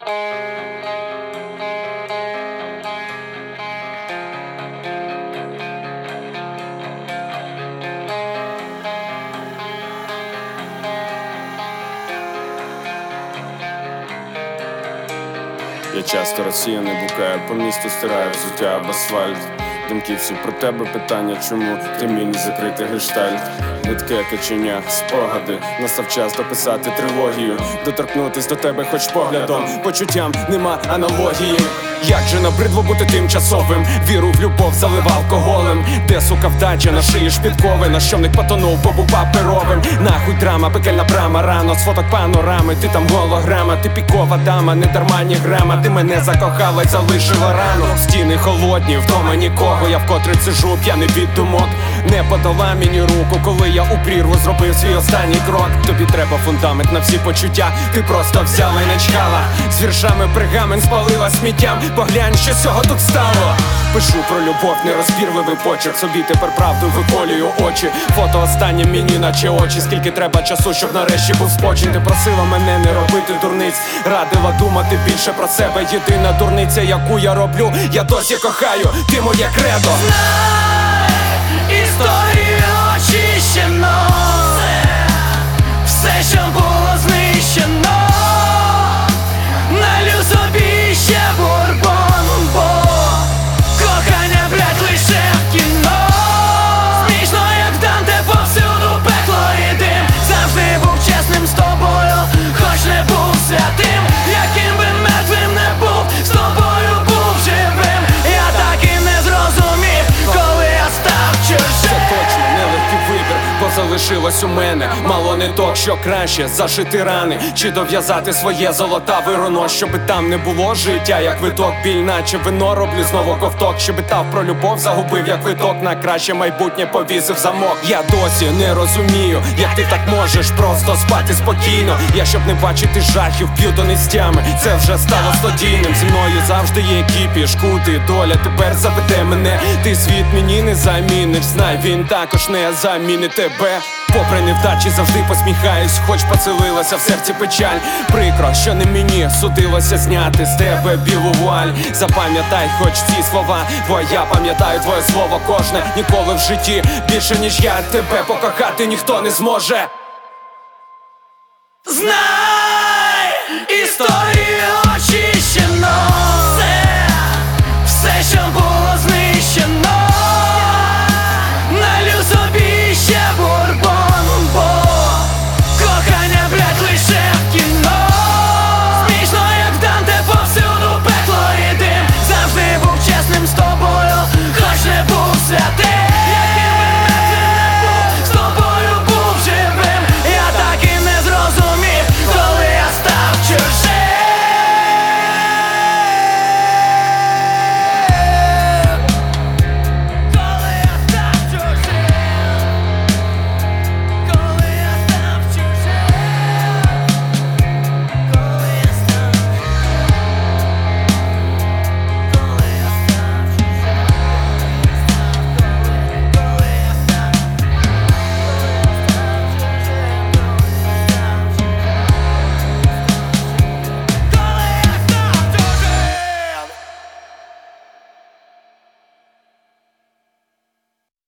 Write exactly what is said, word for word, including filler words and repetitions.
Я часто розсіяний блукаю, по місту стираю взуття об асфальт. Думки всі про тебе, питання, чому ти мій незакритий гештальт. Нитке каченя, спогади, настав час дописати трилогію, доторкнутись до тебе хоч поглядом, почуттям нема аналогії. Як же набридло бути тимчасовим, віру в любов залив алкоголем. Де, сука, вдача, на шиї шпіткови, на щомник потонув, побув паперовим. Нахуй драма, пекельна брама, рано з фоток панорами, ти там голограма, ти пікова дама, не дарма ні грама. Ти мене закохала й залишила рану. Стіни холодні, вдома нікого, я вкотре сижу, п'яний від думок. Не подала мені руку, коли я у прірву зробив свій останній крок. Тобі треба фундамент на всі почуття, ти просто взяла й не чхала. З віршами пергамент спалила сміттям, поглянь, що з цього тут стало. Пишу про любов, нерозбірливий почерк, собі тепер правду виколюю очі. Фото останнє мені наче очі, скільки треба часу, щоб нарешті був спочинь. Ти просила мене не робити дурниць, радила думати більше про себе. Єдина дурниця, яку я роблю, я досі кохаю, ти моє кредо. Знай, історію очищено, все, що було знищено. Налю собі ще бурбон, бо кохання, блядь, лише в кіно. Смішно, як Данте, повсюду пекло і дим. Завжди був чесним з тобою, хоч не був святим. Яким би мертвим не був, з тобою був живим. Я так і не зрозумів, коли я став чужим. Це точно нелегкий вибір, бо залишилось у мене мало ниток, що краще зашити рани, чи дов'язати своє золотаве руно, щоби там не було життя, як виток, біль, наче вино, роблю знову ковток, щоби тав про любов, загубив, як виток, на краще майбутнє повісив замок. Я досі не розумію, як ти так можеш просто спати спокійно. Я, щоб не бачити жахів, п'ю донестями, це вже стало стодійним. Зі мною завжди є кіпіш, кути, доля тепер заведе мене. Ти світ мені не заміниш, знай, він також не замінить тебе. Попри невдачі завжди посміхаюсь, хоч поселилася в серці печаль. Прикро, що не мені судилося зняти з тебе білу вуаль. Запам'ятай хоч ці слова, бо я пам'ятаю твоє слово кожне. Ніколи в житті більше ніж я тебе покохати ніхто не зможе. Знай!